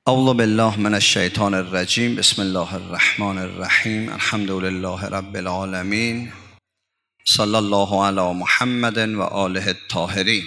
اعوذ بالله من الشیطان الرجیم. بسم الله الرحمن الرحیم. الحمد لله رب العالمین. صلی الله علی محمد و آله الطاهرین.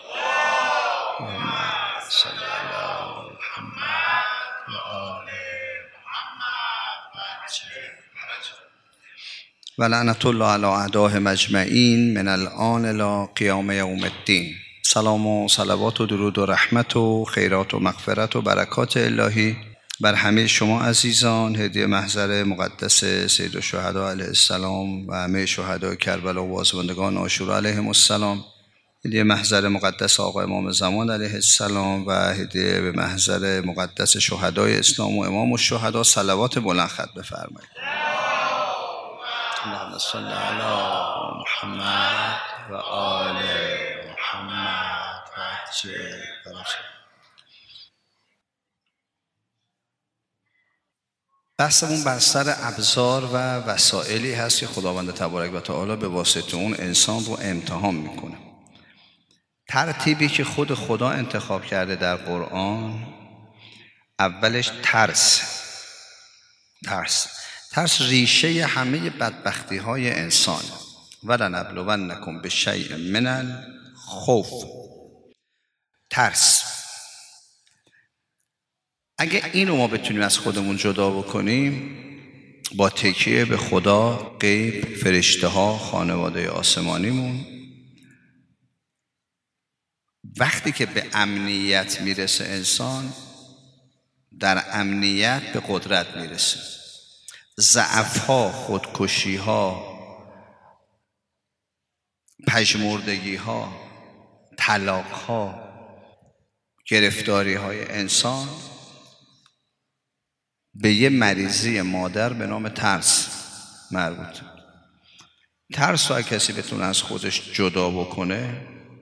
و لعنت الله علی اعدائهم اجمعین من الآن الی قیام یوم الدین. سلام و صلوات و درود و رحمت و خیرات و مغفرت و برکات الهی بر همه شما عزیزان. هدیه محضر مقدس سید الشهدا علیه السلام و همه شهدای کربلا و بازماندگان عاشورا علیهم السلام. هدیه محضر مقدس آقا امام زمان علیه السلام و هدیه به محضر مقدس شهدای اسلام و امام الشهدا. صلوات بلند ختم بفرمایید. اللهم صل علی محمد و آل محمد و عجل فرجهم. بحثمون بر سر ابزار و وسائلی هست که خداوند تبارک و تعالی به واسطه اون انسان رو امتحان میکنه. ترتیبی که خود خدا انتخاب کرده در قرآن، اولش ترس ریشه همه بدبختی های انسان. ولنبلونکم بشیء من الخوف. ترس. اگه اینو ما بتونیم از خودمون جدا بکنیم، با تکیه به خدا، غیب، فرشته ها، خانواده آسمانیمون، وقتی که به امنیت میرسه انسان، در امنیت به قدرت میرسه. ضعف‌ها، خودکشی‌ها، پژمردگی‌ها، طلاق‌ها، گرفتاری‌های انسان به یه مریضی مادر به نام ترس مربوطه. ترس رو کسی بتونه از خودش جدا بکنه،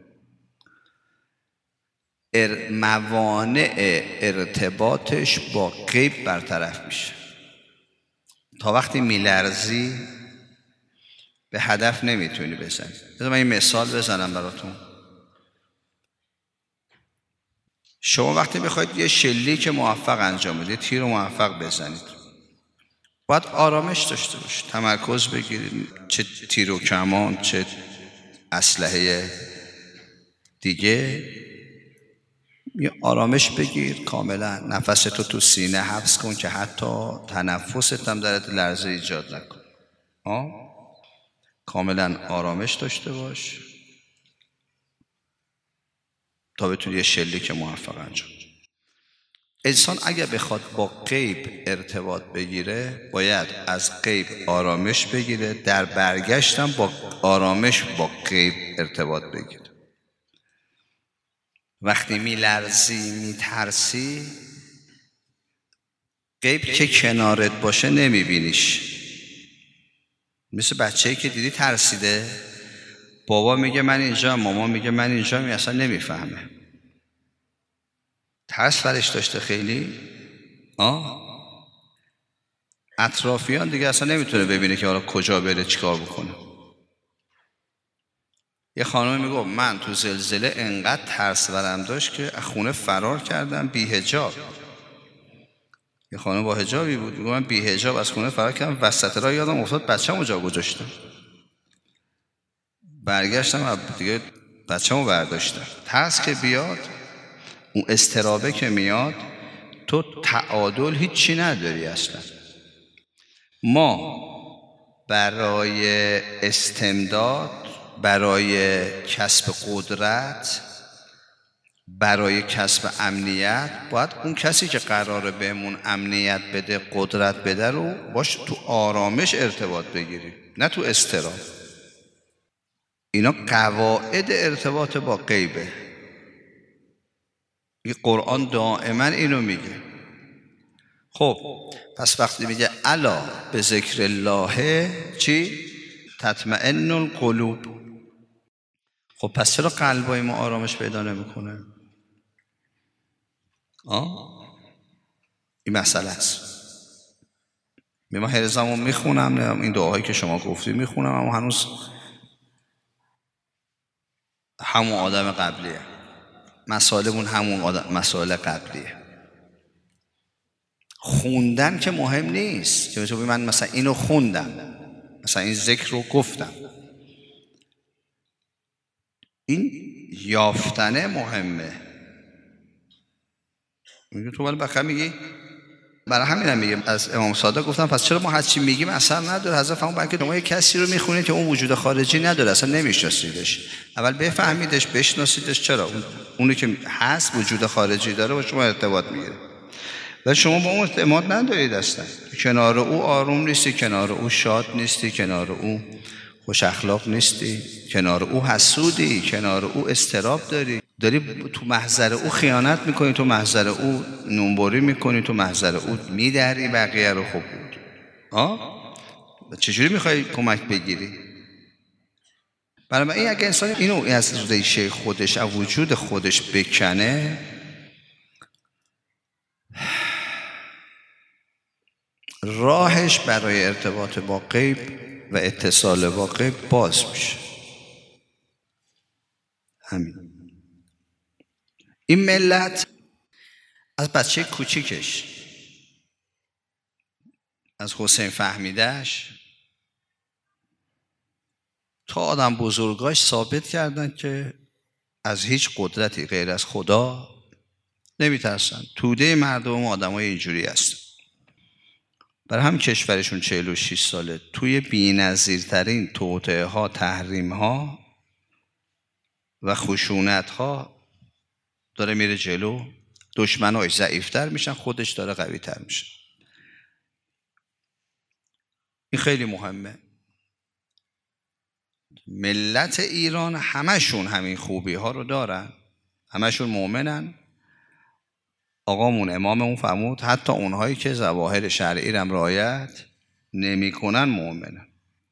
موانع ارتباطش با غیب برطرف میشه. تا وقتی میلرزی به هدف نمیتونی بزنی. بذار من این مثال بزنم براتون. شما وقتی بخواید یه شلیک موفق انجام بدید، تیر موفق بزنید، باید آرامش داشته باشید، تمرکز بگیرید، چه تیر و کمان چه اسلحه دیگه. یه آرامش بگیر کاملا، نفستو تو سینه حبس کن که حتی تنفست هم درت لرزه ایجاد نکن. کاملا آرامش داشته باش تا بتونی یه شلیک موفق انجام. انسان اگر بخواد با غیب ارتباط بگیره، باید از غیب آرامش بگیره، در برگشتم با آرامش با غیب ارتباط بگیره. وقتی میلرزی، میترسی، غیب که کنارت باشه نمیبینیش. مثل بچه‌ای که دیدی ترسیده، بابا میگه من اینجا، مامان میگه من اینجا، اصلا نمیفهمه. ترس فرش داشته خیلی. اطرافیان دیگه اصلا نمیتونه ببینه که حالا کجا بره چیکار بکنه. یه خانم میگه من تو زلزله انقدر ترس برم داشت که از خونه فرار کردم بی حجاب. یه خانم با حجابی بود، میگه من بی حجاب از خونه فرار کردم، وسط راه یادم افتاد بچه‌مو جا گذاشتم. برگشتم دیگه بچه‌مو برداشتم. ترس که بیاد، اون اضطرابه که میاد، تو تعادل هیچی نداری اصلا. ما برای استمداد، برای کسب قدرت، برای کسب امنیت، باید اون کسی که قراره بهمون امنیت بده، قدرت بده رو باش تو آرامش ارتباط بگیریم، نه تو اضطراب. اینا قواعد ارتباط با غیبه. قرآن دائما اینو میگه. خب پس وقتی میگه الا به ذکر الله چی؟ تطمئن القلوب. خب پس چرا قلبای ما آرامش پیدا نمیکنه؟ این مسئله است. من هرزمو میخونم، این دعاهایی که شما گفتی میخونم، اما هنوز همون آدم قبلیه. مسائلمون همون مسائل قبلیه. خوندن که مهم نیست که من مثلا اینو خوندم، مثلا این ذکر رو گفتم، این یافتنه مهمه. میگه تو ولی بخیر میگی، برای همینم میگم از امام صادق گفتم پس چرا ما هر چی میگیم اثر نداره؟ حضرت فرمود بلکه شما یک کسی رو میخونید که اون وجود خارجی نداره، اصلا نمیشناسیدش، اول بفهمیدش بشناسیدش. چرا اونی که هست وجود خارجی داره با شما ارتباط میگیره و شما با اون ارتباط ندارید اصلا. کنار او آروم نیستی، کنار او شاد نیستی، کنار او خوش اخلاق نیستی، کنار او حسودی، کنار او استراب داری تو محضر او خیانت میکنی، تو محضر او نونبری میکنی، تو محضر او میدری بقیه رو. خب چجوری میخوای کمک بگیری؟ برای این اگه انسان اینو از ریشه خودش از وجود خودش بکنه، راهش برای ارتباط با غیب و اتصال با غیب باز میشه. همین. این ملت از بچه کوچیکش، از حسین فهمیدهش تا آدم بزرگاش ثابت کردن که از هیچ قدرتی غیر از خدا نمیترسن. توده مردم آدمای اینجوری هستن. برای هم کشورشون 46 ساله توی بی‌نظیرترین توطئه ها، تحریم ها و خشونت ها داره میره جلو. دشمناش ضعیفتر میشن، خودش داره قوی تر میشه. این خیلی مهمه. ملت ایران همشون همین خوبی ها رو دارن، همشون مؤمنن. آقامون اماممون فرمود حتی اونهایی که ظواهر شرعی رو رعایت نمیکنن مؤمنن.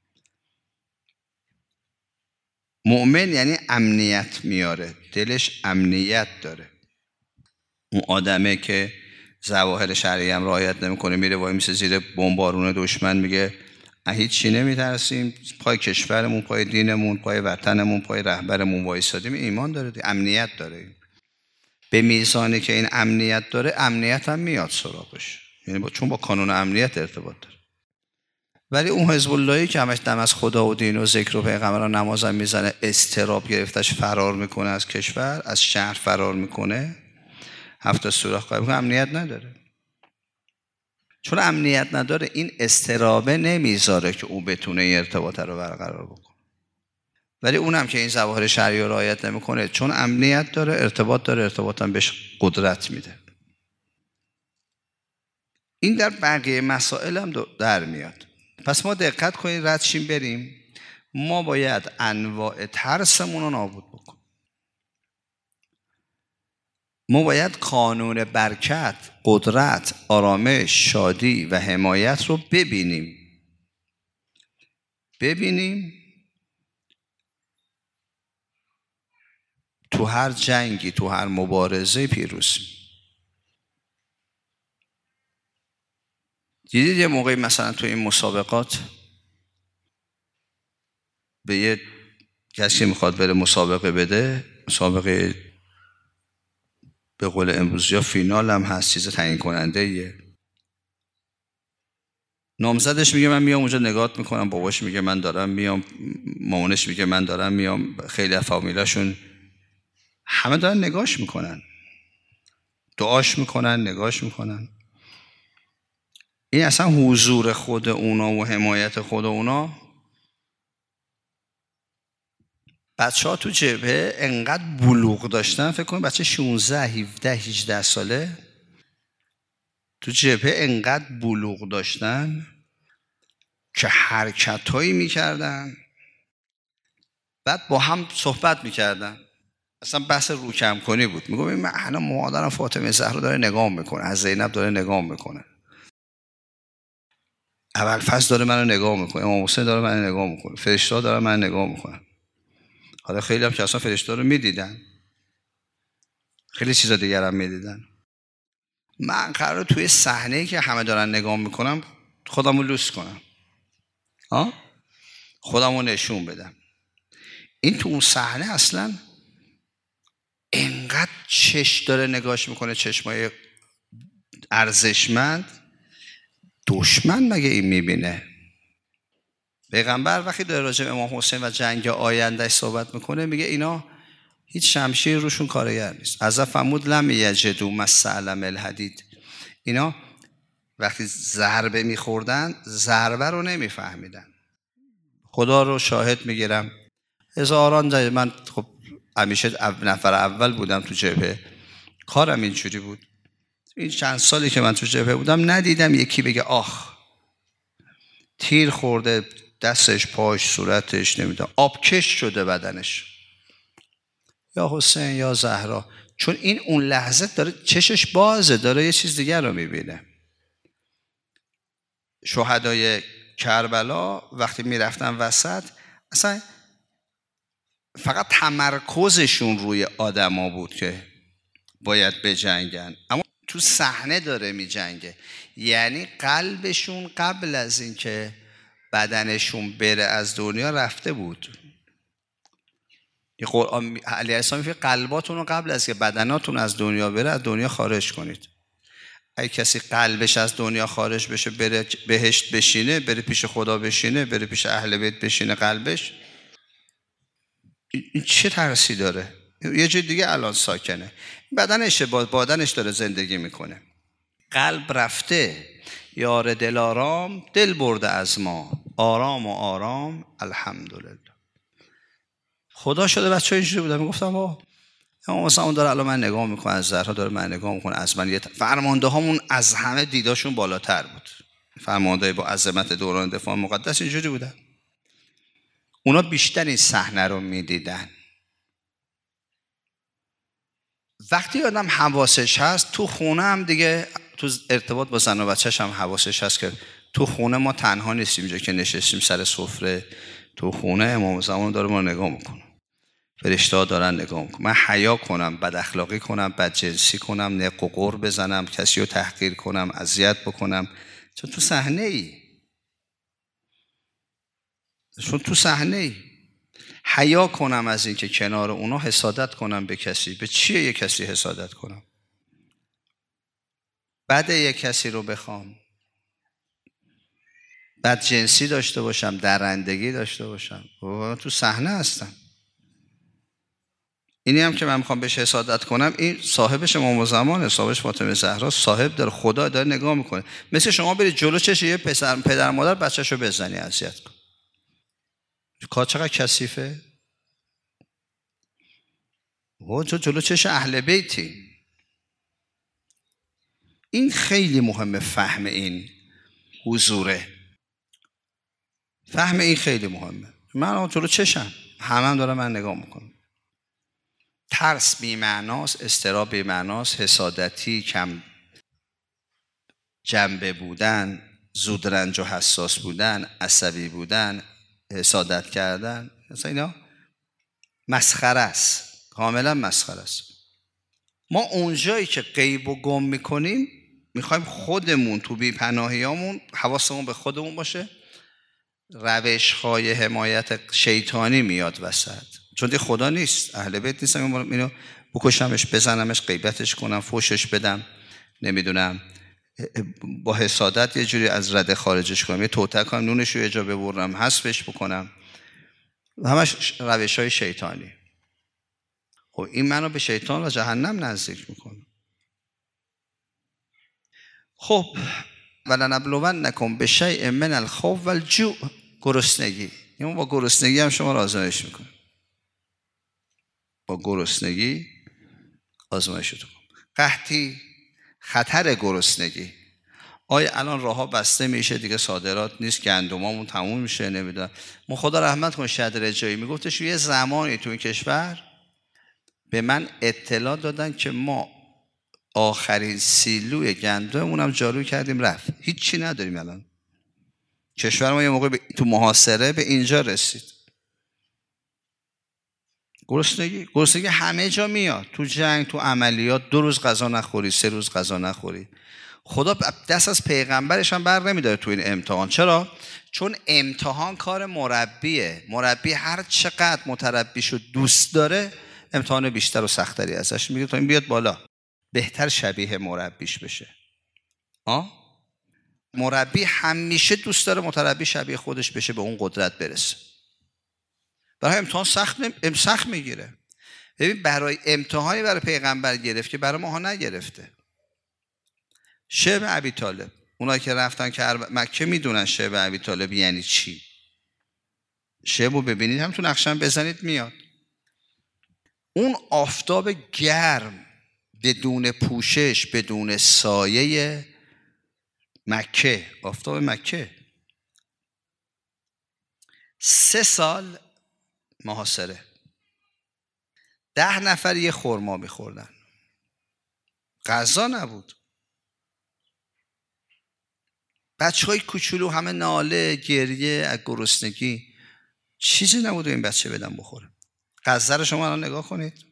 مؤمن یعنی امنیت میاره، دلش امنیت داره. اون آدمه که ظواهر شرعی هم رعایت نمیکنه، میره وای میسه زیر بمبارون دشمن، میگه هیچ چی نمیترسیم، پای کشورمون، پای دینمون، پای وطنمون، پای رهبرمون وایسادیم. ایمان داره، امنیت داره. به میزانی که این امنیت داره، امنیت هم میاد سراغش، یعنی چون با قانون امنیت ارتباط داره. ولی اون حزب اللهی که همش دم از خدا و دین و ذکر و پیغمبر و نماز هم میزنه، استراب گرفتش، فرار میکنه از کشور، از شهر فرار میکنه، 7 سوراخ قایم میکنه، امنیت نداره. چون امنیت نداره این استرابه نمیذاره که او بتونه این ارتباط رو برقرار بکنه. ولی اونم که این ظواهر شرعی رو رعایت نمیکنه، چون امنیت داره، ارتباط داره، ارتباط هم بهش قدرت میده. این در بقیه مسائل هم در میاد. پس ما دقت کنید، رد شیم بریم. ما باید انواع ترسمون رو نابود بکنیم. ما باید قانون برکت، قدرت، آرامش، شادی و حمایت رو ببینیم تو هر جنگی، تو هر مبارزه پیروزیم. دیدید یه موقعی مثلا تو این مسابقات به یه کسی میخواد بره مسابقه بده، مسابقه به قول امروزی ها فینال هم هست، چیز تعیین کننده ایه. نامزدش میگه من میام اونجا نگات میکنم، باباش میگه من دارم میام، مامانش میگه من دارم میام، خیلی از فامیلاشون همه دارن نگاش میکنن، دعاش میکنن، نگاش میکنن. این اصلا حضور خود اونا و حمایت خود اونا. بچه ها تو جبهه انقدر بلوغ داشتن، فکر کنید بچه 16 17 18 ساله تو جبهه انقدر بلوغ داشتن که حرکت هایی میکردن، بعد با هم صحبت میکردن. اصلا بحث روکم کنی بود. میگم من الان مادرم فاطمه زهرا داره نگاه میکنه، از زینب داره نگاه میکنه، ابوالفضل داره منو نگاه میکنه، امام حسین داره منو نگاه میکنه، فرشته داره منو نگاه میکنه. حالا خیلی هم که اصلا فرشته رو میدیدن، خیلی چیزا دیگر هم میدیدن. من قراره توی صحنه‌ای که همه دارن نگاه میکنم خودمو لوس کنم، خودمو نشون بدم. این تو اون صحنه اصلا انقدر چش داره نگاش میکنه، چشمای ارزشمند، دشمن مگه این میبینه؟ پیغمبر وقتی داره راجع به امام حسین و جنگ آیندهش صحبت میکنه میگه اینا هیچ شمشیر روشون کارگر نیست. از فرمود لم یجدوا مسعلم الحدید. اینا وقتی ضربه میخوردن ضربه رو نمیفهمیدن. خدا رو شاهد میگیرم هزاران جای من خب همیشه نفر اول بودم تو جبهه، کارم اینجوری بود. این چند سالی که من تو جبهه بودم ندیدم یکی بگه آخ تیر خورده دستش، پاش، صورتش، نمیدونم آبکش شده بدنش، یا حسین یا زهرا. چون این اون لحظه داره چشش بازه، داره یه چیز دیگر رو میبینه. شهدای کربلا وقتی میرفتن وسط اصلا فقط تمرکزشون روی آدما بود که باید بجنگن، اما تو صحنه داره میجنگه. یعنی قلبشون قبل از این که بدنشون بره از دنیا رفته بود. علی علیه السلام میگه قلباتون رو قبل از که بدناتون از دنیا بره از دنیا خارج کنید. اگه کسی قلبش از دنیا خارج بشه بره بهشت بشینه، بره پیش خدا بشینه، بره پیش اهل بیت بشینه قلبش، این چه ترسی داره؟ یه جای دیگه الان ساکنه، بدنش بادنش داره زندگی میکنه. قلب رفته، یار دلارام دل برده از ما، آرام و آرام الحمدلله. خدا شده بچه‌ها اینجوری بودن میگفتم اما مثلا اون داره الان من نگاه میکنه، از زهرا داره من نگاه میکنه، از من فرمانده هامون از همه دیداشون بالاتر بود. فرمانده با عظمت دوران دفاع مقدس اینجوری بودن. اونا بیشتر این صحنه رو میدیدن. وقتی آدم حواسش هست تو خونه هم دیگه، تو ارتباط با زن و بچه‌ش هم حواسش هست که تو خونه ما تنها نیستیم، جایی که نشستیم سر سفره، تو خونه امام زمان داره ما نگاه میکنه، فرشته‌ها دارن نگاه میکنن. من حیا کنم، بد اخلاقی کنم، بدجنسی کنم، نق و قر بزنم، کسی رو تحقیر کنم، اذیت بکنم، چون تو صحنه ای. حیا کنم از این که کنار اونا حسادت کنم به کسی. به چیه یک کسی حسادت کنم؟ بد یک کسی رو بخوام، بدجنسی داشته باشم، درندگی داشته باشم، تو صحنه هستم. اینی هم که من میخوام بهش حسادت کنم، این صاحبش امام زمانه، صاحبش فاطمه زهرا، صاحب داره، خدا داره نگاه میکنه. مثل شما برید جلو چش یه پدر مادر بچه‌شو بزنی، اذیت کن، کار چقدر کثیفه. جلو چش اهل بیتی. این خیلی مهمه، فهم این حضوره، فهم این خیلی مهمه. من جلو چشم همه داره من نگاه میکنم. ترس بی‌معناست، اضطراب بی‌معناست، حسادتی، کم جنبه بودن، زودرنج و حساس بودن، عصبی بودن، حسادت کردن، مثلا اینا مسخره است، کاملا مسخره است. ما اونجایی که غیب و گم میکنیم میخوایم خودمون تو بی‌پناهیامون حواسمون به خودمون باشه. روش‌های حمایت شیطانی میاد وسط، چون دی خدا نیست، اهل بیت نیستم اینو بکشمش، بزنمش، غیبتش کنم، فوشش بدم، نمیدونم با حسادت یه جوری از رده خارجش کنم، یه توته کنم، نونش رو یه جا ببرم، حذفش بکنم، همش روش‌های شیطانی. خب این منو به شیطان و جهنم نزدیک میکنه. خب ولنبلونکم بشیء من الخوف والجوع، گرسنگی. یعنی با گرسنگی هم شما رو آزمایش میکنه، با گرسنگی آزمایشتون. قحطی، خطر گرسنگی. آیا الان راه‌ها بسته میشه دیگه، صادرات نیست، گندمامون تموم میشه، نمیدونم. ما خدا رحمت کنه شهید رجایی میگفتش یه زمانی تو این کشور به من اطلاع دادن که ما آخرین سیلوی گندممون هم جارو کردیم رفت، هیچی نداریم الان. کشور ما یه موقع تو محاصره به اینجا رسید. گرسنگی همه جا میاد، تو جنگ، تو عملیات، 2 روز غذا نخوری، 3 روز غذا نخوری. خدا دست از پیغمبرش هم بر نمیداره تو این امتحان. چرا؟ چون امتحان کار مربیه. مربی هر چقدر متربیشو دوست داره امتحان بیشتر و سختری ازش میگه تا این بیاد بالا، بهتر شبیه مربیش بشه. مربی همیشه دوست داره متربی شبیه خودش بشه، به اون قدرت برسه. برای امتحان سخت میگیره. ببین برای امتحانی برای پیغمبر گرفت که برای ماها نگرفته. شعب ابی طالب، اونایی که رفتن که مکه میدونن شعب ابی طالب یعنی چی. شعبو ببینید، هم تو نقشم بزنید میاد. اون آفتاب گرم بدون پوشش، بدون سایه مکه، آفتاب مکه، 3 سال محاصره، 10 نفر یه خرما میخوردن، غذا نبود، بچهای کوچولو همه ناله گریه از گرسنگی، چیزی نبود این بچه بدن بخوره. غزه رو شما الان نگاه کنید،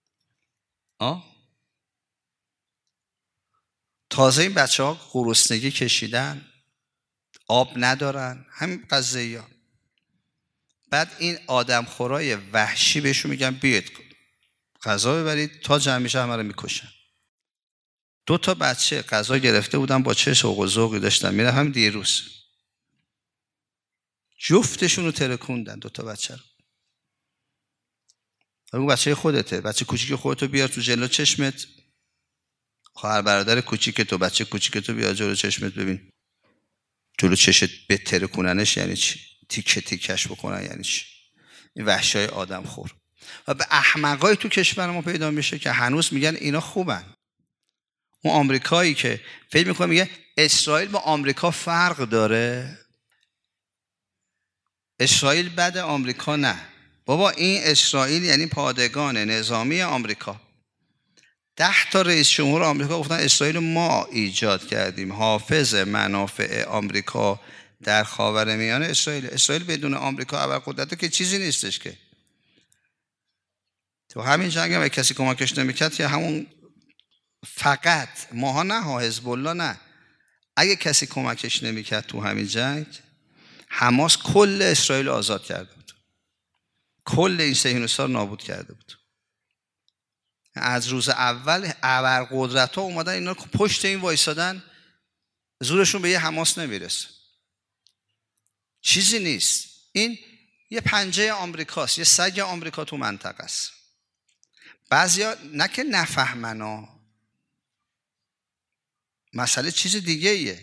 تازه این بچه ها گرسنگی کشیدن، آب ندارن، همین غزه‌ای ها. بعد این آدم خورای وحشی بهشون میگن بیاید غذا ببرید، تا جمع میشه همه رو میکشن. 2 تا بچه غذا گرفته بودن، با چه شوق و ذوقی داشتن میرن، هم دیروز جفتشون رو ترکوندن 2 تا بچه رو. اون بچه خودته، بچه کوچیک خودتو بیار تو جلو چشمت، خواهر برادر کوچیک تو، بچه کوچیک تو بیار جلو چشمت، ببین جلو چشت بترکوننش یعنی چی، تیکه تیکش بکنن یعنی چی. این وحشای آدم خور. و به احمقای تو کشور ما پیدا میشه که هنوز میگن اینا خوبن. اون آمریکایی که فکر میکنه میگه اسرائیل با آمریکا فرق داره، اسرائیل بده آمریکا نه. بابا این اسرائیل یعنی پادگان نظامی آمریکا. 10 تا رئیس جمهور آمریکا گفتن اسرائیل ما ایجاد کردیم، حافظ منافع آمریکا در خاورمیانه اسرائیل بدون آمریکا ابرقدرت که چیزی نیستش که. تو همین جنگ هم کسی کمکش نمیکرد که همون فقط ماها نه، حزب الله نه، اگه کسی کمکش نمیکرد تو همین جنگ، حماس کل اسرائیل آزاد کرده بود، کل این صهیونیست‌ها نابود کرده بود. از روز اول ابرقدرت‌ها اومدن اینا پشت این وایسادن، زورشون به یه حماس نمیرسه، چیزی نیست. این یه پنجه آمریکاست، یه سگ آمریکا تو منطقه است. بعضیا نه که نفهمن، مسئله چیز دیگه ایه.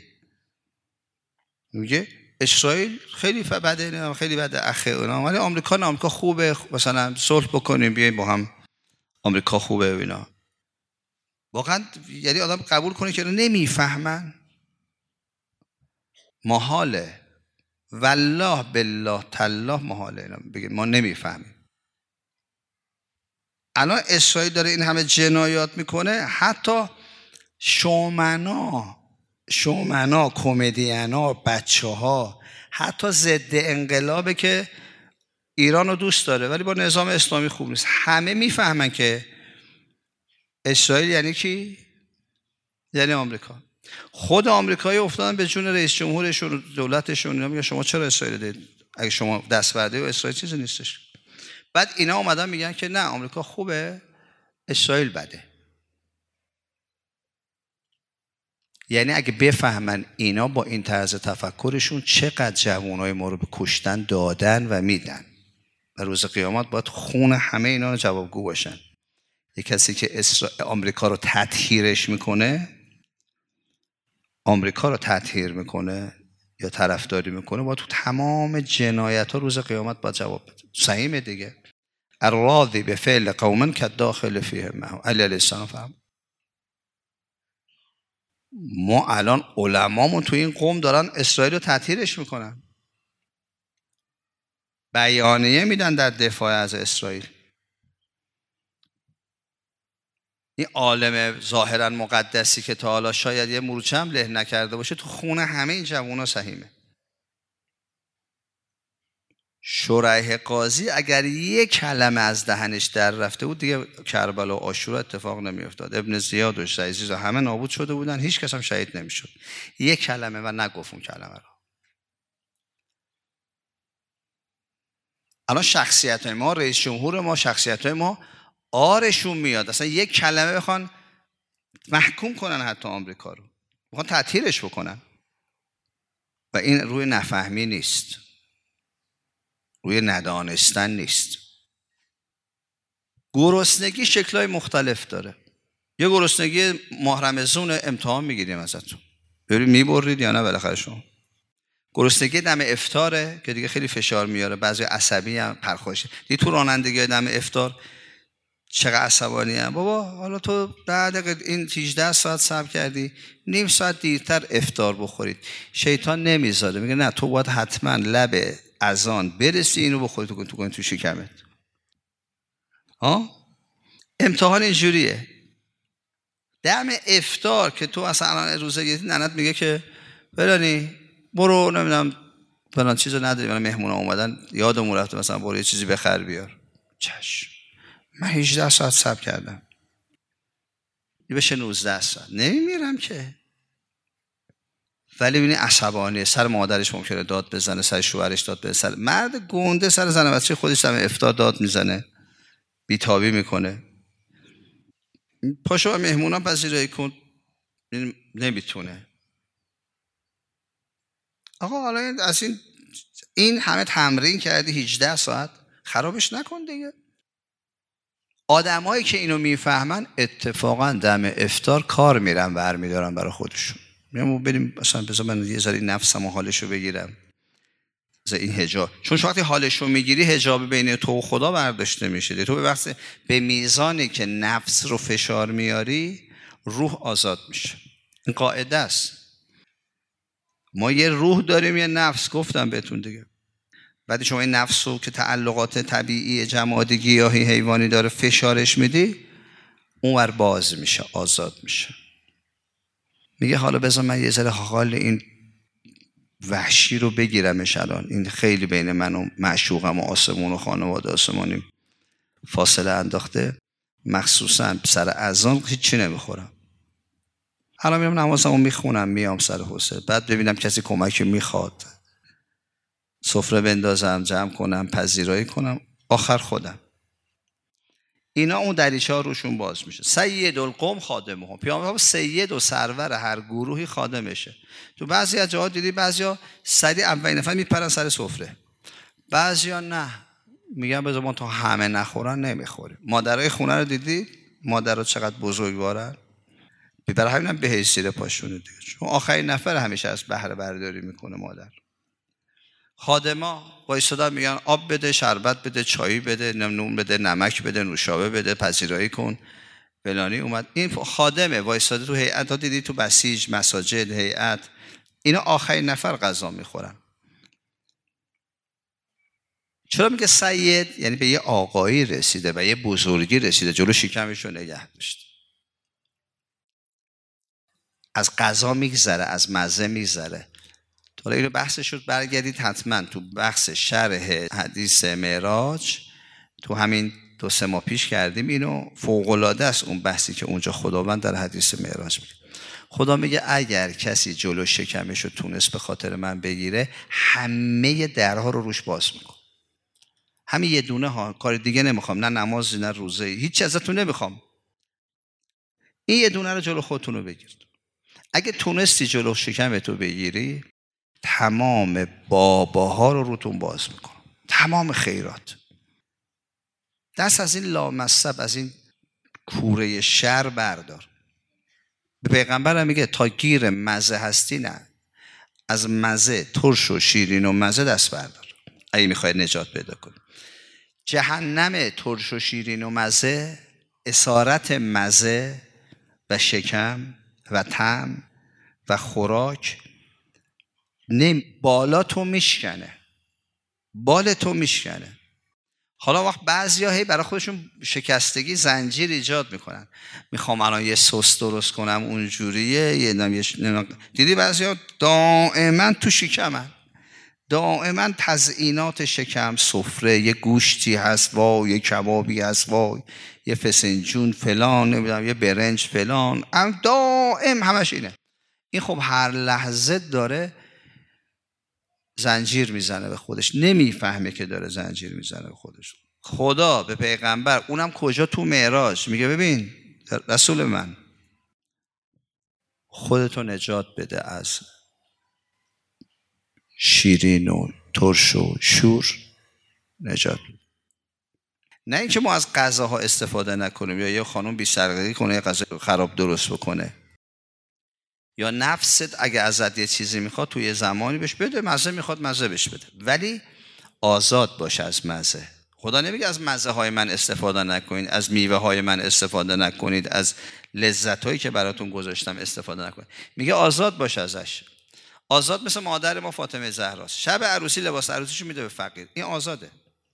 میگه اسرائیل خیلی بده، خیلی بده اخه اونا، ولی آمریکا نه، آمریکا خوبه، مثلا صلح بکنیم بیایم با هم، آمریکا خوبه اینا. واقعا یعنی آدم قبول کنه که نمیفهمن، محاله، والله بالله تالله محاله اینا بگه ما نمیفهمیم. الان اسرائیل داره این همه جنایات میکنه، حتی شومنا، کمدینا، بچه ها، حتی ضد انقلابه که ایران رو دوست داره ولی با نظام اسلامی خوب نیست، همه میفهمن که اسرائیل یعنی کی؟ یعنی آمریکا. خود آمریکایی افتادن به جون رئیس جمهورشون، دولتشون، اینا میگن شما چرا اسرائیل دید؟ اگه شما دست برده و اسرائیل چیزی نیستش. بعد اینا اومدن میگن که نه آمریکا خوبه، اسرائیل بده. یعنی اگه بفهمن اینا با این طرز تفکرشون چقدر جوانای ما رو به کشتن دادن و میدن، و روز قیامت باید خون همه اینا رو جوابگو باشن. یک کسی که آمریکا رو تطهیرش میکنه، آمریکا رو تطهیر میکنه یا طرفداری میکنه، باید تو تمام جنایت ها روز قیامت باید جواب بده. صحیحه دیگه. الراضی به فعل قومن که داخل فیهم، علی علیه السلام فهم. ما الان علمامون تو این قوم دارن اسرائیل رو تطهیرش میکنن، بیانیه میدن در دفاع از اسرائیل. این عالم ظاهرا مقدسی که تا حالا شاید یه مورچه هم له نکرده باشه، تو خون همه این جوونا سهیمه. شریح قاضی اگر یک کلمه از دهنش در رفته بود دیگه کربلا و عاشورا اتفاق نمی افتاد. ابن زیاد و شیزیز همه نابود شده بودن، هیچ کس هم شهید نمی شد. یک کلمه و نگفت اون کلمه رو. الان شخصیت ما، رئیس جمهور ما، شخصیت ما آرشون میاد اصلا یک کلمه بخوان محکوم کنن حتی آمریکا رو، بخوان تطهیرش بکنن. و این روی نفهمی نیست، روی ندانستن نیست. گرسنگی شکل‌های مختلف داره. یه گرسنگی ماه رمضان امتحان میگیریم ازتون، ببین میبرید یا نه بالاخره شما. گرسنگی دم افطاره که دیگه خیلی فشار میاره، بعضی عصبی هم پرخوشه. دیگه تو رانندگی دم افطار چقدر عصبانی هم. بابا حالا تو 10 دقیقه این 18 ساعت صبر کردی، نیم ساعت دیرتر افطار بخورید. شیطان نمیذاره، میگه نه تو باید حتما لب اذان برسی اینو بخوری تو شکمت. امتحان اینجوریه. دم افطار که تو اصلا الان روزه گرفتی، ننت میگه که فلانی برو نمیدونم فلان چیزو نداری، من مهمونا اومدن یادمون رفته مثلا برو یه چیزی بخر بیار. چشم، من 18 ساعت صبر کردم، این بشه 19 ساعت نمیمیرم که. ولی ببینی عصبانیه، سر مادرش ممکنه داد بزنه، سر شوهرش داد بزنه، سر مرد گنده سر زن بچه خودش دم افطار داد میزنه، بیتابی میکنه. پاشو مهمونا پذیرایی کن، نمیتونه. آقا حالا از این همه تمرین کردی 18 ساعت، خرابش نکن دیگه. آدمایی که اینو میفهمن اتفاقا دم افطار کار میرن برمیدارن برای خودشون. میگم بریم مثلا بذار من یه ذره نفسم و حالشو بگیرم. این حجاب، چون وقتی حالشو میگیری حجاب بین تو و خدا برداشته میشه. تو به وقت به میزانی که نفس رو فشار میاری روح آزاد میشه. این قاعده است. ما یه روح داریم یه نفس، گفتم بهتون دیگه. بعد شما این نفس رو که تعلقات طبیعی جمادی گیاهی حیوانی داره فشارش میدی، اونور باز میشه، آزاد میشه. میگه حالا بذار من یه ذره حال این وحشی رو بگیرمش. الان این خیلی بین من و معشوقم و آسمون و خانواده آسمانیم فاصله انداخته، مخصوصا سر اذان هیچی نمیخورم. حالا میرم نمازمو میخونم میام سر حوصله، بعد ببینم کسی کمک میخواد سفره بندازم، جمع کنم، پذیرایی کنم، آخر خودم. اینا اون دریچه ها روشون باز میشه. سید القوم خادمهم، پیامبر سید و سرور هر گروهی خادمشه. تو بعضی از جاها دیدی بعضیا سریع اولین نفر میپرن سر سفره، بعضیا نه، میگن بذار ما تا همه نخورن نمیخوریم. مادرای خونه رو دیدی مادرها چقدر بزرگوارن، برای همینم به حیثیت پاشونه دیگه، چون آخرین نفر همیشه از بهره برداری میکنه مادر. خادما وایسادن میگن آب بده، شربت بده، چایی بده، نون بده، نمک بده، نوشابه بده، پذیرایی کن. فلانی اومد. این خادمه وایساده تو هیئت. ها دیدی تو بسیج، مساجد، هیئت، اینا آخرین نفر غذا میخورن. چرا میگه سید؟ یعنی به یه آقایی رسیده و یه بزرگی رسیده، جلو شکمشو نگه داشته. از غذا میگذره، از مزه میگذره. حالا اینو بحثش شد، برگردید حتما تو بحث شرح حدیث معراج تو همین 2-3 ماه پیش کردیم. اینو فوق‌العاده است اون بحثی که اونجا خداوند در حدیث معراج میگه. خدا میگه اگر کسی جلو شکمشو تونست به خاطر من بگیره، همه درها رو روش باز میکنه. همین یه دونه ها، کار دیگه نمیخوام، نه نماز نه روزه، هیچ ازتون نمیخوام. این یه دونه رو جلو خودتون رو بگیرید. اگه تونستی جلو شکمتو بگیری، تمام باباها رو روتون باز میکنم، تمام خیرات. دست از این لامصب، از این کوره شر بردار. به پیغمبر هم میگه تا گیر مزه هستی نه، از مزه ترش و شیرین و مزه دست بردار اگه میخوای نجات پیدا کنی. جهنم ترش و شیرین و مزه، اسارت مزه و شکم و طعم و خوراک بالا تو میشکنه، بال تو میشکنه. حالا وقت بعضیا هی برای خودشون شکستگی زنجیر ایجاد میکنن. میخوام الان یه سس درست کنم اونجوریه، دیدی بعضیا دائما تو شکمن، دائما تزیینات شکم، سفره یه گوشتی هست وای، یه کبابی هست وای، یه فسنجون فلان، نمیدونم یه برنج فلان، هم دائم همش اینه. این خب هر لحظه داره زنجیر میزنه به خودش، نمیفهمه که داره زنجیر میزنه به خودش. خدا به پیغمبر، اونم کجا؟ تو معراج میگه ببین رسول من، خودتو نجات بده از شیرین و ترش و شور نجات. نه اینکه ما از غذاها استفاده نکنیم یا یه خانم بی سرقگی کنه یه غذا خراب درست بکنه، یا نفست اگه ازت یه چیزی میخواد توی زمانی بهش بده، مزه میخواد مزه بهش بده، ولی آزاد باشه از مزه. خدا نمیگه از مزه های من استفاده نکنید، از میوه های من استفاده نکنید، از لذت هایی که براتون گذاشتم استفاده نکنید. میگه آزاد باشه ازش. آزاد مثل مادر ما فاطمه زهراست، شب عروسی لباس عروسیشو میده به فقیر، این آزاده.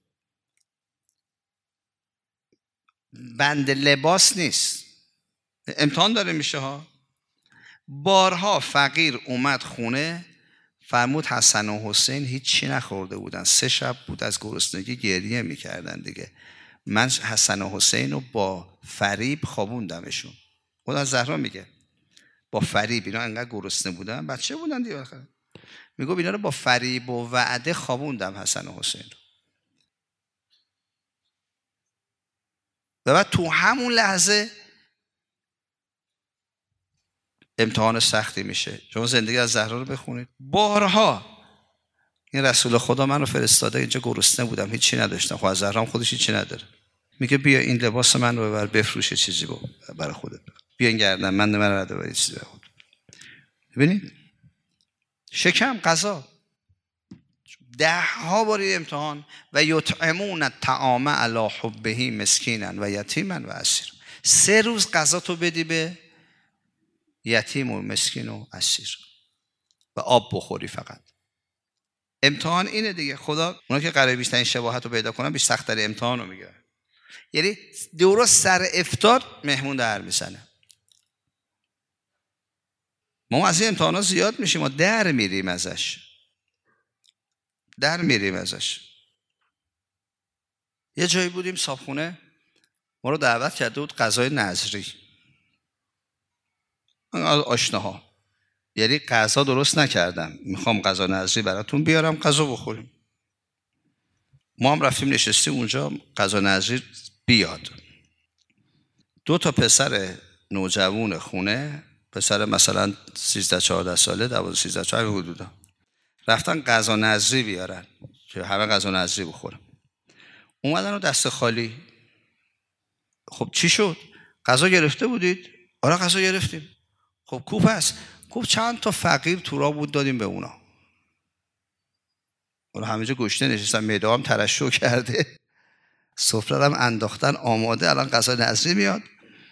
بند لباس نیست. امتحان داره میشه ها. بارها فقیر اومد خونه، فرمود حسن و حسین هیچی نخورده بودن، 3 شب بود از گرسنگی گریه میکردن دیگه. من حسن و حسین رو با فریب خوابوندمشون. خدا زهرا میگه با فریب، اینا انقدر گرسنه بودن، بچه بودن دیگه، میگه اینا رو با فریب و وعده خوابوندم حسن و حسین رو. و بعد تو همون لحظه امتحان سختی میشه. شما زندگی از زهرا رو بخونید، بارها این رسول خدا من رو فرستاده اینجا، گرسنه بودم هیچی نداشتم، خب از زهرا هم خودش هیچی نداره، میگه بیا این لباس من رو ببر بفروش چیزی برای خودت، بیا این گردنبند من رو ببر چیزی برای خودت. ببینید شکم غذا 10 بار امتحان. و یطعمون الطعام علی حبه مسکینا و یتیما و اسیر. 3 روز غذا تو بدی به یتیم و مسکین و اسیر و آب بخوری فقط. امتحان اینه دیگه. خدا اونا که قراره بیشتر این شباهت رو پیدا کنن، بیش سخت‌تر امتحان رو میگیره. یعنی درست سر افطار مهمون در میزنه. ما از این امتحانات زیاد میشیم، ما در میریم ازش. یه جایی بودیم صابخونه، ما رو دعوت کرده بود غذای نظری، آشناها، یعنی غذا درست نکردم، میخوام غذا نظری براتون بیارم غذا بخوریم. ما هم رفتیم نشستیم اونجا غذا نظری بیاد. 2 تا پسر نوجوان خونه، پسر مثلا 13-14 ساله، 12-13 حدودا، رفتن غذا نظری بیارن که همه غذا نظری بخورن. اومدن و دست خالی. خب چی شد؟ غذا گرفته بودید؟ آره غذا گرفتیم. خب کوپ هست؟ کوپ چند تا فقیر تو راه بود دادیم به اونا. اونا همه جا گشنه نشستن، معده هم ترشح کرده، سفره هم انداختن آماده، الان غذا نظری میاد.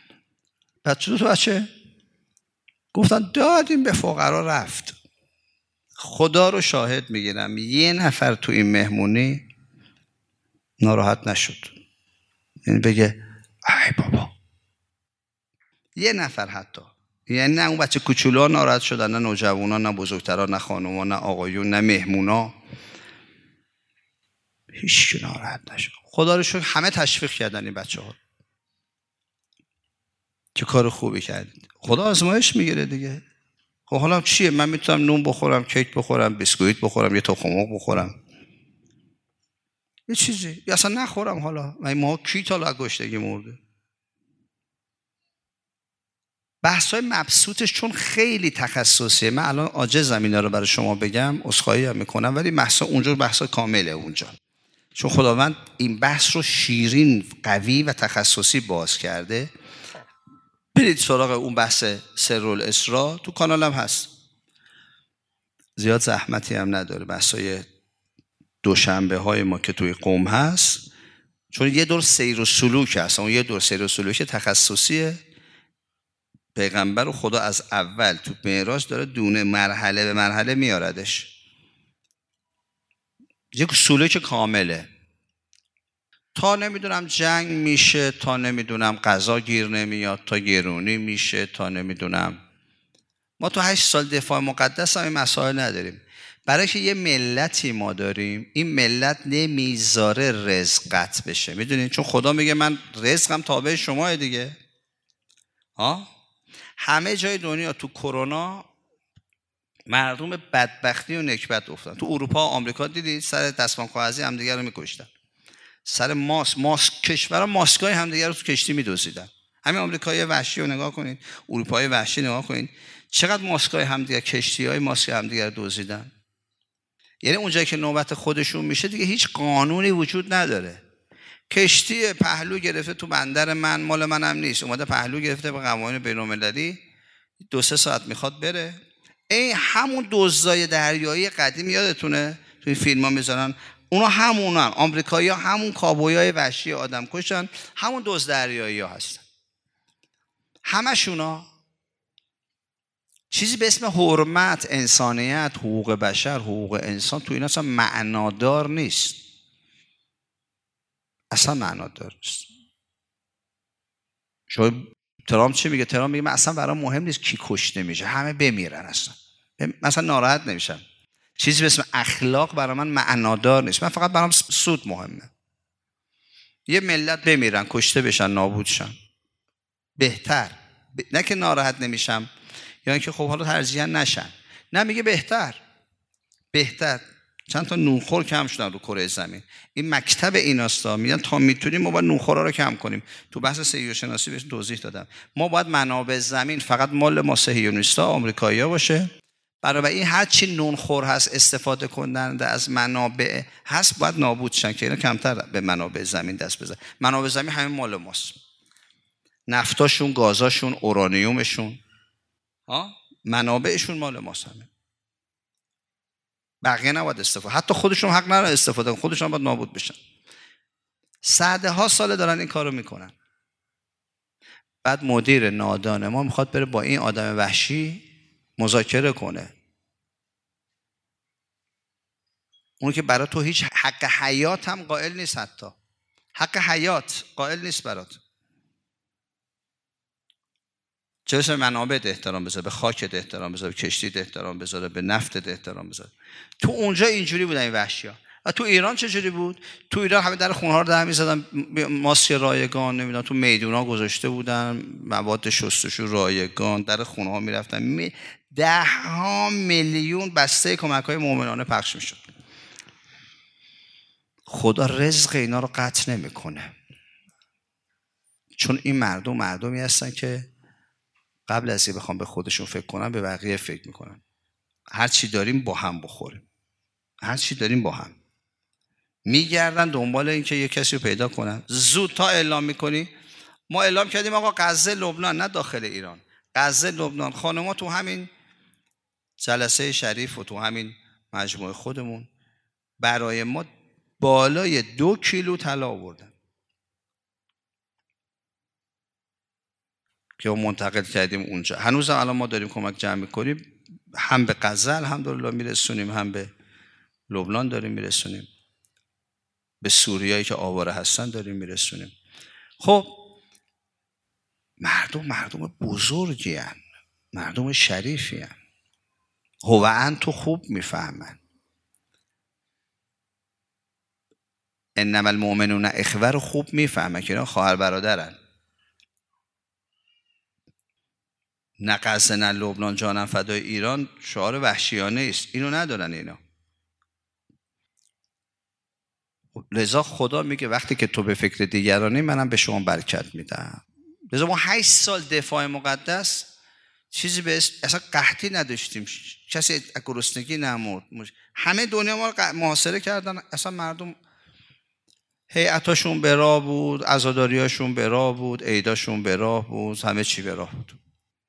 بچه گفتن دادیم به فقرا رفت. خدا رو شاهد میگیرم یه نفر تو این مهمونی ناراحت نشد، یعنی بگه ای بابا، یه نفر حتی، یعنی نه اون بچه کوچولوها ناراحت شدن، نه نوجوانا، نه بزرگترها، نه خانوما، نه آقایون، نه مهمونا، هیچ کی ناراحت نشد. خدا رو شکر همه تشویق کردن این بچه‌ها. چه کار خوبی کردید. خدا آزمایش میگیره دیگه. خب حالا چیه؟ من میتونم نون بخورم، کیک بخورم، بیسکویت بخورم، یه تخم مرغ بخورم، یه چیزی، یا اصلا نخورم. حالا ما کی تا حالا گشتگی مرده؟ بحث‌های مبسوطش چون خیلی تخصصیه، من الان عاجزم اینا رو برای شما بگم، عذرخواهی هم میکنم، ولی بحثا اونجا بحثا کامله اونجا، چون خداوند این بحث رو شیرین، قوی و تخصصی باز کرده. برید سراغ اون بحث سرالاسراء، تو کانالم هست، زیاد زحمتی هم نداره. بحثای دوشنبه های ما که توی قم هست، چون یه دور سیر و سلوک هست، اون یه دور سیر و سلوک تخصصیه. پیغمبر و خدا از اول تو معراج داره دونه مرحله به مرحله میاردش، یک سلوک کامله. تا نمیدونم جنگ میشه، تا نمیدونم غذا گیر نمیاد، تا گرونی میشه، تا نمیدونم. ما تو 8 سال دفاع مقدس هم این مسائل نداریم، برای که یه ملتی ما داریم، این ملت نمیذاره رزق قطع بشه، میدونین؟ چون خدا میگه من رزقم تابع شماه دیگه. همه جای دنیا تو کرونا مردم بدبختی و نکبت افتادن. تو اروپا و آمریکا دیدید سر دستمال کاغذی همدیگه رو میکشتن، سر ماسک کشورها ماسکای همدیگه رو تو کشتی میدزدیدن. همین آمریکای وحشی رو نگاه کنید، اروپای وحشی نگاه کنید، چقدر ماسکای همدیگه، کشتی‌های ماسک همدیگه رو دزدیدن. یعنی اونجایی که نوبت خودشون میشه دیگه هیچ قانونی وجود نداره. کشتی پهلو گرفته تو بندر من، مال منم نیست، اومده پهلو گرفته به قوانین بین‌المللی، 2-3 ساعت میخواد بره. این همون دزدای دریایی قدیم یادتونه تو این فیلم‌ها میذارن، اونا همونن، آمریکایی‌ها همون کابویای وحشی آدم کشن، همون دزد دریایی‌ها هستن همشونا. چیزی به اسم حرمت، انسانیت، حقوق بشر، حقوق انسان تو این اصلا معنادار نیست، اصلا معنادار نیست. شما ترامپ چی میگه؟ ترامپ میگه من اصلا برام مهم نیست کی کشته میشه، همه بمیرن، اصلا مثلا ناراحت نمیشم. چیزی به اسم اخلاق برای من معنادار نیست، من فقط برام سود مهمه. یه ملت بمیرن، کشته بشن، نابود شن، بهتر. نه که ناراحت نمیشم یا اینکه خب حالا ترجیحاً نشن، نه، میگه بهتر. چند تا نونخور کم شدن رو کره زمین. این مکتب ایناستا، میگن تا میتونیم ما باید نونخورا رو کم کنیم. تو بحث صهیونیستی بهش توضیح دادم، ما باید منابع زمین فقط مال ما صهیونیستا آمریکایی‌ها باشه. برای این هر چی نونخور هست، استفاده کننده از منابع هست، باید نابود شن که اینا کمتر به منابع زمین دست بزنن. منابع زمین همین مال ماست، نفتاشون، گازاشون، اورانیومشون، منابعشون مال ماست. همین بقیه نباید استفاده، حتی خودشون حق ندارن استفاده کنن، خودشون باید نابود بشن. صده ها ساله دارن این کارو میکنن. بعد مدیر نادان ما میخواد بره با این آدم وحشی مذاکره کنه، اون که برای تو هیچ حق حیات هم قائل نیست، حتی حق حیات قائل نیست برات. چه به منابع احترام بذاره، به خاک احترام بذاره، به کشتی احترام بذاره، به نفت احترام بذاره. تو اونجا اینجوری بودن این وحشی‌ها. تو ایران چجوری بود؟ تو ایران همه در خونه‌ها رو در می‌زدن، ماسک رایگان نمیدونم تو میدونا گذاشته بودن، مواد شستشو رایگان، در خونه‌ها میرفتن، 10 میلیون بسته کمک‌های مومنانه پخش می‌شد. خدا رزق اینا رو قطع نمی‌کنه، چون این مردمی هستن که قبل از اینکه بخوام به خودشون فکر کنن به بقیه فکر میکنن. هر چی داریم با هم بخوریم، هر چی داریم با هم میگردن دنبال این که یه کسی رو پیدا کنن. زود تا اعلام میکنی، ما اعلام کردیم آقا غزه لبنان، نه داخل ایران، غزه لبنان. خانم‌ها تو همین جلسه شریف و تو همین مجموعه خودمون برای ما بالای 2 کیلو طلا آوردن که منتقل کردیم اونجا. هنوز الان ما داریم کمک جمع میکنیم، هم به غزه الحمدلله میرسونیم، هم به لبنان داریم میرسونیم، به سوریایی که آواره هستن داریم میرسونیم. خب مردم بزرگی هن، مردم شریفی هن، هوان تو خوب میفهمن. انما المؤمنون اخوه رو خوب میفهمن که اینا خواهر برادرن. نه غزه نه لبنان جانم فدای ایران شعار وحشیانه است، اینو ندارن اینا. لذا خدا میگه وقتی که تو به فکر دیگرانی منم به شما برکت میدم. لذا ما 8 سال دفاع مقدس چیزی به اصلا قحطی نداشتیم، کسی از گرسنگی نمرد، همه دنیا ما رو محاصره کردن، اصلا مردم هیئتاشون به راه بود، عزاداریاشون به راه بود، عیداشون به راه بود، همه چی به راه بود.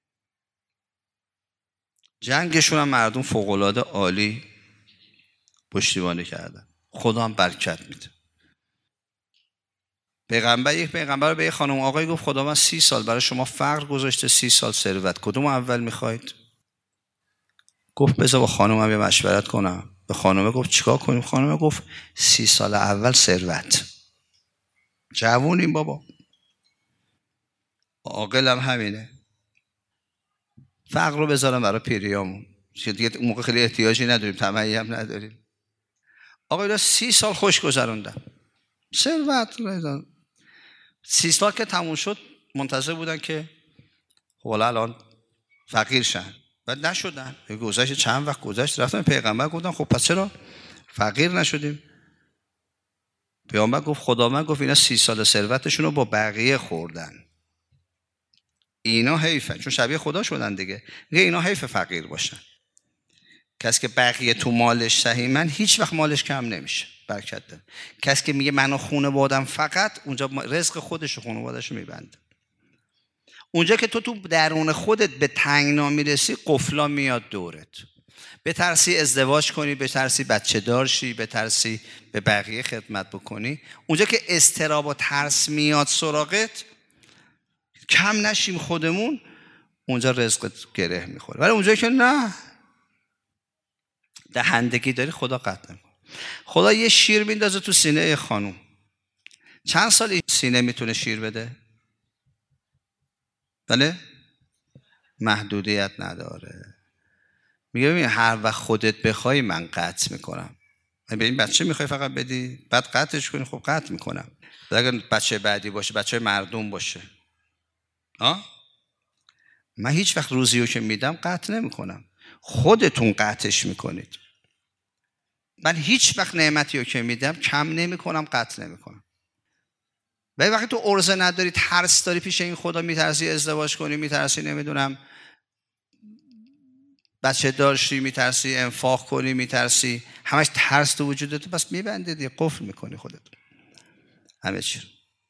جنگشون هم مردم فوق‌العاده عالی پشتیبانی کردن، خدا هم برکت میده. یک پیغمبر به یک خانم آقای گفت خدا من 30 سال برای شما فقر گذاشته، 30 سال ثروت، کدوم اول میخواید؟ گفت بذار با خانومم یه مشورت کنم. به خانومه گفت چیکار کنیم؟ خانومه گفت 30 سال اول ثروت، جوونیم بابا، عاقلم همینه، فقر رو بذارم برای پیریامون که دیگه اون موقع خیلی احتیاجی نداریم، طمعی هم نداریم. آقا اینا 30 سال خوش گذروندن، ثروت 30 سال که تموم شد منتظر بودن که حالا الان فقیر شن، بعد نشدن. گذشت چند وقت گذشت، رفتن پیغمبر گفتن خب پس چرا فقیر نشدیم؟ پیغمبر گفت خدا من گفت اینا 30 سال ثروتشون رو با بقیه خوردن، اینا حیفن، چون شبیه خدا شدن دیگه، اینا حیف فقیر باشن. کسی که بقیه تو مالش سهیمن هیچ وقت مالش کم نمیشه، برکت داره. کسی که میگه منو خانواده‌ام فقط، اونجا رزق خودش و خانواده‌شو میبنده. اونجا که تو درون خودت به تنگنا میرسی، قفلا میاد دورت. بترسی ازدواج کنی، بترسی بچه دار شی، بترسی به بقیه خدمت بکنی. اونجا که اضطراب و ترس میاد سراغت، کم نشیم خودمون، اونجا رزقت گره میخوره. ولی اونجا که نه، دهندگی داری، خدا قطع نمیکنه. خدا یه شیر میندازه تو سینه خانوم. چند سال این سینه میتونه شیر بده؟ بله؟ محدودیت نداره. میگه ببین هر وقت خودت بخوای من قطع میکنم. به این بچه میخوای فقط بدی، بعد قطعش کنی، خب قطع میکنم. اگر بچه بعدی باشه، بچه مردم باشه، من هیچ وقت روزیو که میدم قطع نمیکنم، خودتون قطعش میکنید. من هیچ وقت نعمتیو که میدم کم نمیکنم، قطع نمیکنم. ولی وقتی تو عرضه نداری، ترس داری پیش این خدا، میترسی ازدواج کنی، میترسی نمیدونم بچه داشتی، میترسی انفاق کنی، میترسی، همش ترس تو وجودت، بس میبندید، قفل میکنی خودت همه چی.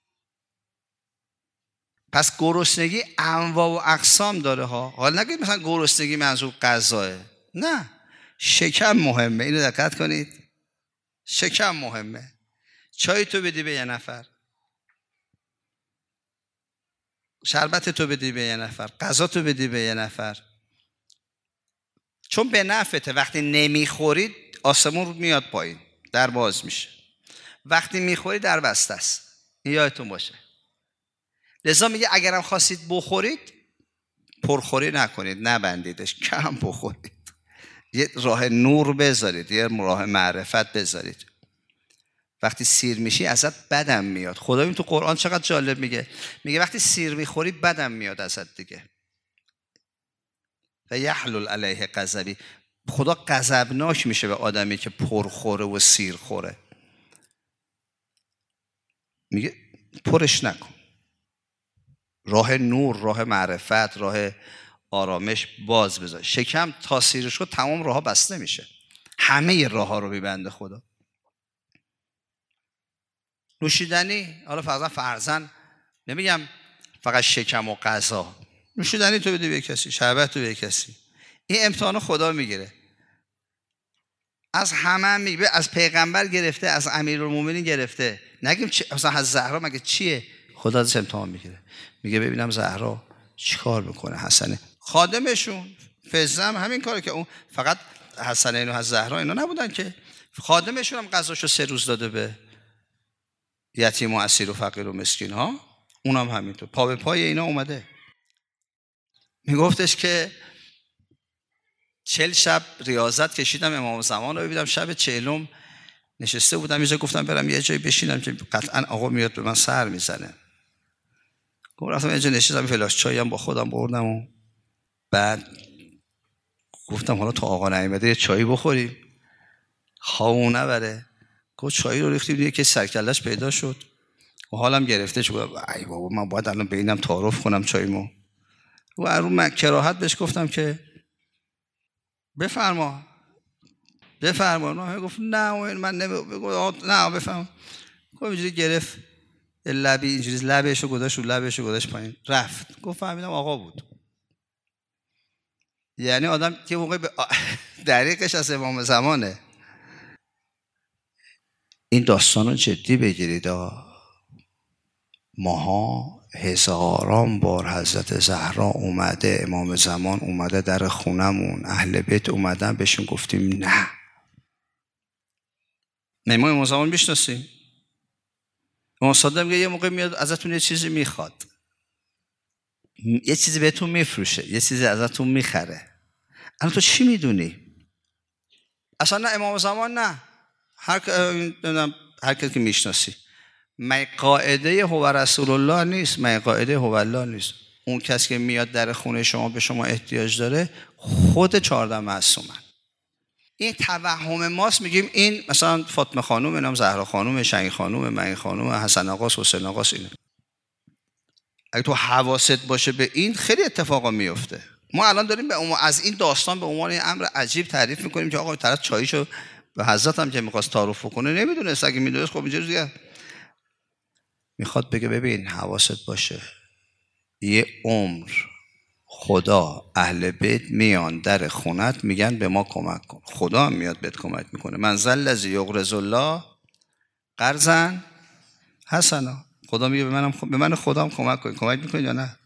پس گرسنگی انواع و اقسام داره ها. حالا نگید مثلا گرسنگی منظور غذاه، نه، شکم مهمه. اینو دقت کنید، شکم مهمه. چای تو بدی به یه نفر، شربت تو بدی به یه نفر، غذا تو بدی به یه نفر، چون به نفعته. وقتی نمیخورید آسمون رو میاد پایین، در باز میشه. وقتی میخورید در بسته است، یادتون باشه. لذا میگه اگرم خواستید بخورید، پرخوری نکنید، نبندیدش، کم بخورید. یه راه نور بذارید، یه راه معرفت بذارید. وقتی سیر میشی ازت بدم میاد. خدا این تو قرآن چقدر جالب میگه وقتی سیر میخوری بدم میاد ازت دیگه. و یحلل علیه غضبی، خدا غضبناک میشه به آدمی که پرخوره و سیر خوره. میگه پرش نکن. راه نور، راه معرفت، راه آرامش باز بذار. شکم تا سیر شد تمام راه بسته میشه، همه راه ها رو میبنده خدا. نوشیدنی، حالا فرضاً نمیگم فقط شکم و غذا، نوشیدنی تو بدی به کسی، شربت تو به کسی، این امتحان خدا میگیره. از همه میگه، از پیغمبر گرفته، از امیرالمومنین گرفته. نگیم مثلا از زهرا مگه چیه؟ خدا ازش امتحان میگیره. میگه ببینم زهرا چیکار میکنه. حسنه خادمشون، فزم همین کاره که اون، فقط حسنین و زهرا اینا نبودن که، خادمشون هم غذاشو 3 روز داده به یتیم و اسیر و فقیر و مسکین ها، اونم همینطور پا به پای اینا اومده. میگفتش که 40 شب ریاضت کشیدم امام زمان رو ببینم، شب 40م نشسته بودم اینجا، گفتم برم یه جایی بشینم که قطعا آقا میاد به من سر میزنه. گفتم رفتم اینجا نشستم، فلاش چایی هم با خودم بردم و بعد گفتم حالا تا آقا نیامده یه چایی بخوریم، خواهو نبره. گفت چایی رو ریختیم دیگه که سرکلش پیدا شد و حالم گرفته شد. ای بابا من باید الان به اینم تعارف کنم چایمو. و رو کراهت بهش گفتم که بفرما. نه گفت نه من نه بفرما. گفت اینجوری گرفت لبی، اینجوری لبشو گذاشت پایین رفت. گفت فهمیدم آقا بود. یعنی آدم که موقع دریقش از امام زمانه. این داستان رو جدی بگیرید. ماها هزاران بار حضرت زهرا اومده، امام زمان اومده در خونمون، اهل بیت اومدن، بهشون گفتیم نه. ما امام زمان میشناسیم. امام صادق میگه یه موقع میاد ازتون یه چیزی میخواد، یه چیزی بهتون میفروشه، یه چیزی ازتون میخره. الان تو چی میدونی؟ اصلا نه امام زمان، نه هر کسی که میشناسی. من قاعده هو رسول الله نیست، من قاعده هو الله نیست. اون کسی که میاد در خونه شما به شما احتیاج داره، خود 14 معصومن. این توهم ماست، میگیم این مثلا فاطمه خانوم، اینم زهرا خانوم، شهین خانوم، معین خانوم، حسن آقاست، حسین آقاست. اینه اگه تو حواست باشه به این، خیلی اتفاقا میفته. ما الان داریم از این داستان به عنوان این امر عجیب تعریف میکنیم که آقا طرف چاییشو به حضرت هم که میخواست تعارف کنه نمیدونست، اگه میدونست خب اینجوری دیگه میخواد بگه ببین حواست باشه یه عمر خدا اهل بیت میان در خونت میگن به ما کمک کن، خدا هم میاد بهت کمک میکنه. من ذا الذی یقرض الله قرضا حسنا، خدا میگه به من خدا هم کمک میکنه یا نه؟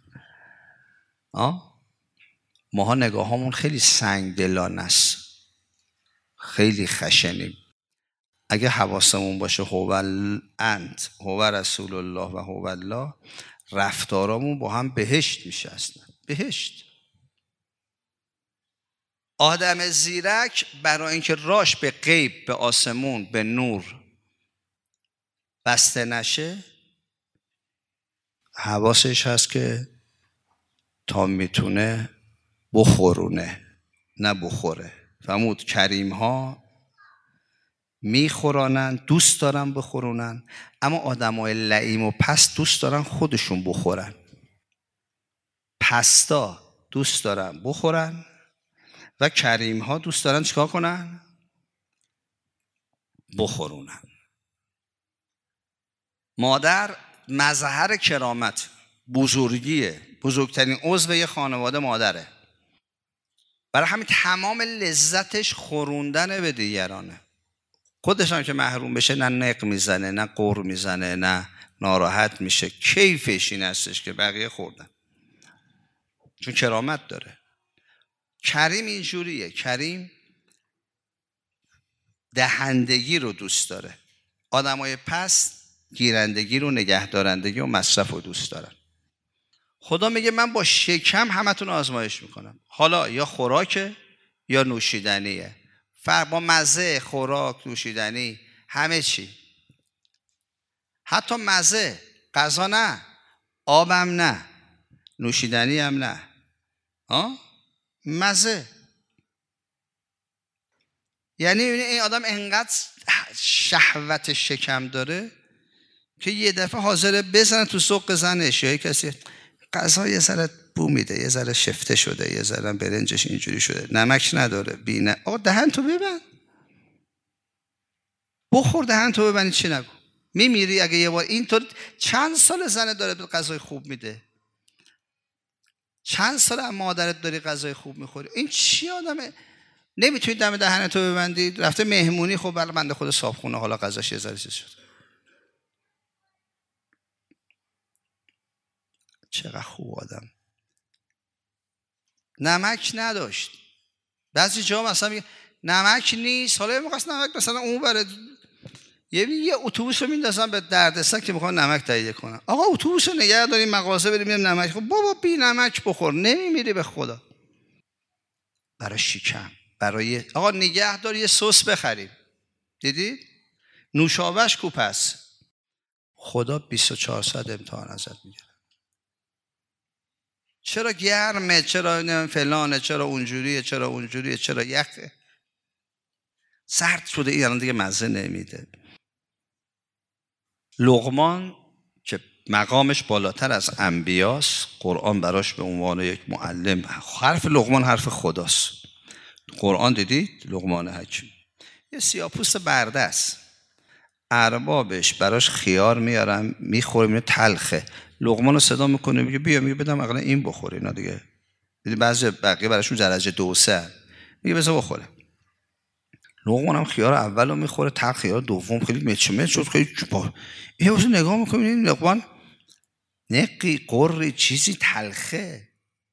ماها نگاهامون خیلی سنگ دلانه است، خیلی خشنیم. اگه حواسمون باشه هو انت هو رسول الله و هو الله، رفتارامون با هم بهشت میشه. اصلا بهشت. آدم زیرک برای اینکه راش به غیب، به آسمون، به نور بسته نشه، حواسش هست که تا میتونه بخورونه نه بخوره. فرمود کریم ها میخورانن، دوست دارن بخورونن، اما آدمای لئیم و پست دوست دارن خودشون بخورن. پستا دوست دارن بخورن و کریم ها دوست دارن چیکار کنن؟ بخورونن. مادر مظهر کرامت، بزرگیه، بزرگترین عضو یه خانواده مادره. برای همین تمام لذتش خوروندن به دیگرانه. خودش هم که محروم بشه نه نق میزنه، نه قر میزنه، نه ناراحت میشه. کیفش این هستش که بقیه خوردن، چون کرامت داره. کریم اینجوریه، کریم دهندگی رو دوست داره. آدمای پست گیرندگی رو، نگهدارندگی و مصرف رو دوست دارن. خدا میگه من با شکم همتون آزمایش میکنم. حالا یا خوراکه یا نوشیدنیه، فرق با مزه، خوراک، نوشیدنی، همه چی. حتی مزه، غذا نه، آبم نه، نوشیدنی هم نه، مزه. یعنی این آدم انقدر شهوت شکم داره که یه دفعه حاضره بزنه تو سوق زنش یا کسی غذا یه ذره بو میده، یه ذره شفته شده، یه ذره برنجش اینجوری شده، نمک نداره، آقا دهن تو ببند، بخور دهن تو ببندی، چی نگو، میمیری اگه یه بار. اینطور چند سال زنه داره به غذای خوب میده، چند سال هم مادرت داری غذای خوب میخوری، این چی آدمه؟ نمیتونی دم دهن تو ببندی؟ رفته مهمونی، خب بله بنده خود صابخونه، حالا غذاش یه ذره چیز شد. چقدر خوب آدم. نمک نداشت، بعضی جا مثلا میگه نمک نیست، حالا میخواست نمک مثلا اون بره یه اتوبوس رو میندازن به دردسر که میخوان نمک تهیه کنن. آقا اتوبوس رو نگه داریم مغازه بریم نمک، خب بابا بی نمک بخور، نمیمیری به خدا. برای شکم، برای آقا نگه دار یه سس بخریم، دیدید نوشابهش کو پس خدا 24 ساعت امتحان ازت میگیره. چرا گرمه، چرا فلانه، چرا اونجوریه، چرا اونجوریه، چرا یخه، سرد شده، این الان دیگه مزه نمیده. لقمان که مقامش بالاتر از انبیاست، قرآن براش به عنوان یک معلم، حرف لقمان حرف خداست. قرآن دیدید لقمان حکیم یه سیاه‌پوست برده است، اربابش براش خیار میارن میخوره، میبینه تلخه، لقمان رو صدا میکنه میگه بیا، میگه بدم اقلا این بخوره. اینا دیگه دیدی بعضی بقیه براشون درجه 2-3 میگه بذار بخوره. لقمان هم خیار اول رو میخوره، تلخ، خیار دوم خیلی مچمچ شد، خیلی چوبا. این واسه نگاه میکنه این لقمان نقی قری چیزی تلخه.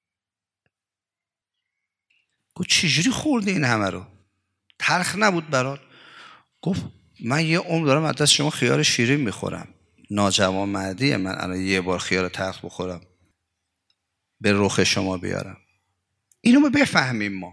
گفت چجوری خوردی این همه رو؟ تلخ نبود برات؟ گفت من یه عمر دارم از دست شما خیار شیرین میخورم، ناجوان مردیه من الان یه بار خیار تلخ بخورم به رخ شما بیارم. اینو ما بفهمیم ما.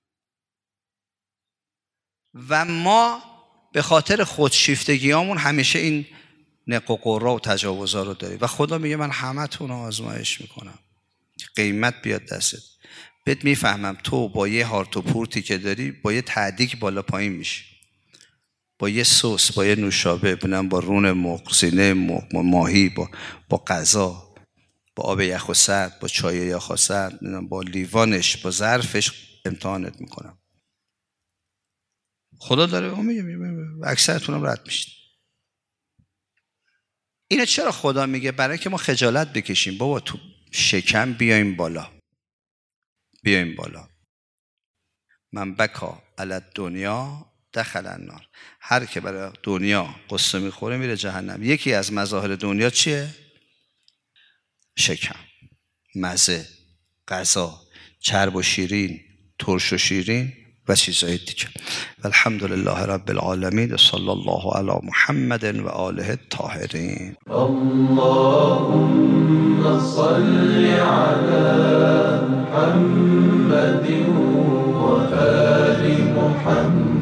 و ما به خاطر خودشیفتگیامون همیشه این نق و قرا و تجاوزا رو داریم و خدا میگه من همتون رو آزمایش میکنم، قیمت بیاد دستت. بهت میفهمم تو با یه هارت و پورتی که داری با یه تعدیق بالا پایین میشی، با یه سس، با یه نوشابه، با رون مرغ، سینه مرغ، ماهی، با غذا، با آب یخ و سرد، با چای یخ و سرد، با لیوانش، با ظرفش امتحانت میکنم. خدا داره اکثرتون هم رد میشید. اینو چرا خدا میگه؟ برای که ما خجالت بکشیم. بابا تو شکم بیایم بالا، بیایم بالا. من بکا علی دنیا دخل النار. هر که برای دنیا قصه میخوره میره جهنم. یکی از مظاهر دنیا چیه؟ شکم، مزه، غذا، چرب و شیرین، ترش و شیرین و چیزهای دیگه. الحمدلله رب العالمین. صلی الله علی محمد و آله الطاهرین. اللهم صل علی محمد و آل محمد.